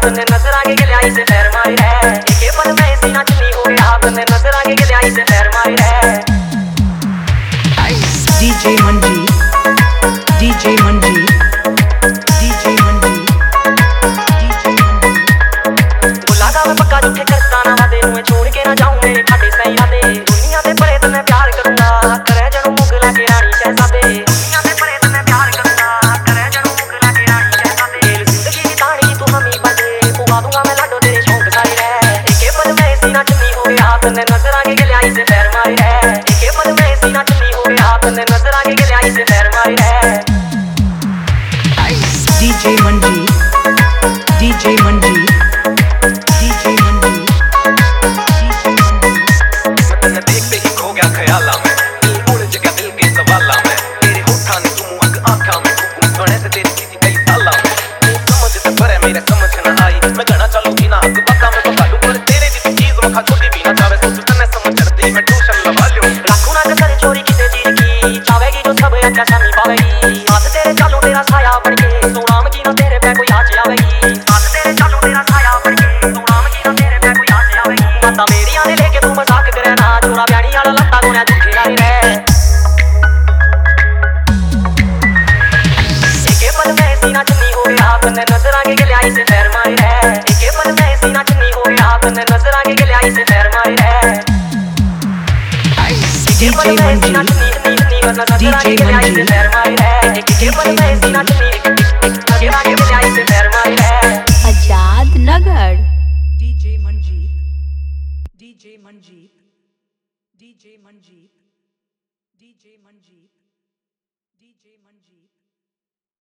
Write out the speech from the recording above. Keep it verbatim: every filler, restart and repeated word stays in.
आपने नजर आगे के लाई से फैर मारी है, एक पल में सीना चुनी हो गया, आपने नजर आगे के लाई से फैर मारी है। DJ Manjeet, DJ Manjeet, DJ Manjeet, DJ Manjeet. बुला गा मैं पक्का झूठे करता ना वादे, मैं छोड़ के ना जाऊं मेरे ठाटे सही यादे। दुनिया से परे तो मैं प्यार करूंगा, करे जनू मुगला की रानी शहजादे। दुनिया से परे तो मैं प्यार करूंगा, करे जनू मुगला की रानी शहजादे। जिंदगी की कहानी तू हमी बजे, पुगा दूंगा मैं लाडो तेरे शौक सारी है। एक पल में सीना चुनी हो गया, आपने नजर आगे के लाई से फैर मारी है, एक पल में सीना चुनी हो गया, आपने नजर आगे के लाई से फैर मारी है। DJ Manjeet, DJ Manjeet, DJ Manjeet, DJ Manjeet. मैं तन्ने देखते ही खो गया ख्याला में, उड़ जगह दिल के सवाला में। तेरे होठा ने तुम अग आँखा में, बने से तेरी चीज़ी कई साला में। तू समझ से परे मेरे समझ न आई, मैं गना चलूंगी ना हक बका में पका लूं, पर तेरे जिस चीज़ वखा छोटी भी ना चावे। सोच तन्ने समझ चढ़ती मैं ट्यूशन लगा लूं। लाखों ना कसर चोरी किसे चीज की, चावेगी जो सब अच्छा शामी पावेगी। हाथ तेरे चालू तेरा साया बन के, सोनाम की ना तेरे पे कोई आज आवेगी। हाथ तेरे चालू तेरा साया बन के, सोनाम की ना तेरे पे कोई आज आवेगी। माता मेरी आने लेके तू मजाक करे ना, छोरा ब्याणी वाला लत्ता गोना दुखे ना रे। एक पल में सीना चुनी हो गया, आपने नजर आगे के लाई से फैर मारी है, एक पल में सीना चुनी हो गया, आपने नजर आगे के लाई से फैर मारी है। DJ Manjeet, DJ Manjeet, Azad Nagar. DJ Manjeet, DJ Manjeet, DJ Manjeet, DJ Manjeet, DJ Manjeet.